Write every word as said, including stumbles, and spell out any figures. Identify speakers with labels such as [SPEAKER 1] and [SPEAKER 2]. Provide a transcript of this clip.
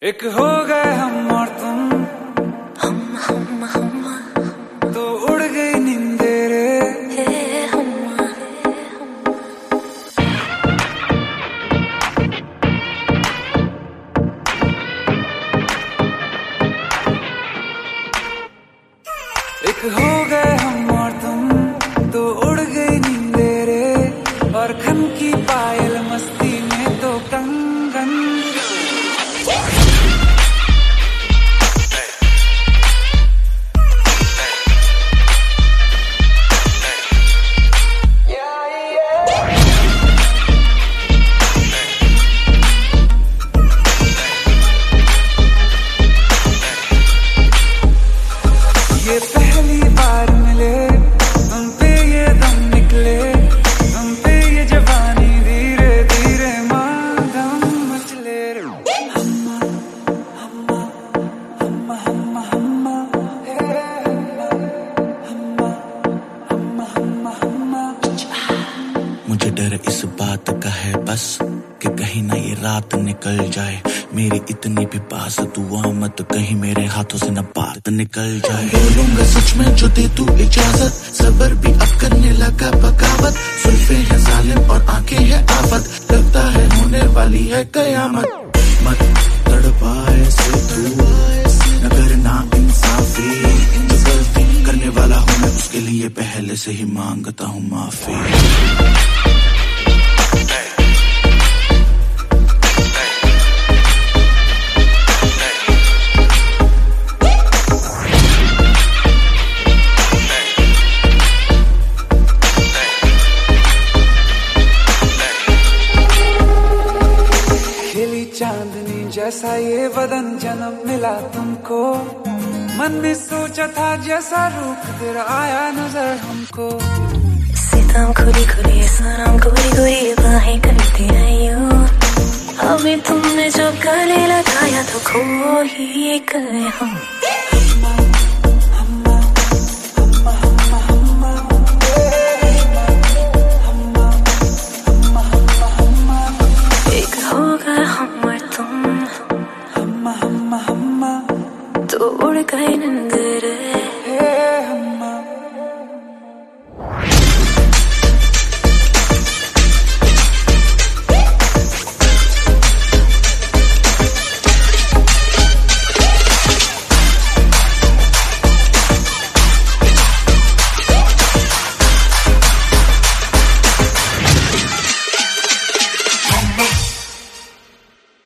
[SPEAKER 1] एक हो गए हम और तुम,
[SPEAKER 2] हम हम हम
[SPEAKER 1] तो उड़ गई नींदे रे।
[SPEAKER 2] हे हम
[SPEAKER 1] एक हो गए हम और तुम, तो उड़ गई नींदे रे। और खन की पायल मस्ती में तो कंगन। ये पहली बार मिले, तुम पे ये दम निकले, तुम पे ये जवानी धीरे धीरे मांगम मचले रे। हम्मा हम्मा हम्मा हम्मा हम्मा हे हम्मा हम्मा हम्मा हम्मा।
[SPEAKER 3] मुझे डर इस बात का है बस कि कहीं ना ये रात निकल जाए मेरी इतनी भी पास दुआ मत कहीं मेरे हाथों से न बात निकल जाए। बोलूंगा सच में जो दे तू इजाजत, सबर भी अब करने लगा बगावत। सुल्फे है जालिम और आंखें है आफत, लगता है होने वाली है कयामत। मत तड़पाए से तू न करना इंसाफी, जो गलती करने वाला हूँ मैं उसके लिए पहले से ही मांगता हूँ माफी।
[SPEAKER 1] चांदनी जैसा ये बदन जन्म मिला तुमको, मन में सोचा था जैसा रूप तेरा आया नजर हमको।
[SPEAKER 2] सितम खुली खुली सनम गोरी गोरी बाहें करती आयो, अभी तुमने जो गले लगाया तो खो ही गए हम। एक होगा हम और तुम,
[SPEAKER 1] हम्मा हम्मा हम्मा,
[SPEAKER 2] तो उड़ गए नींद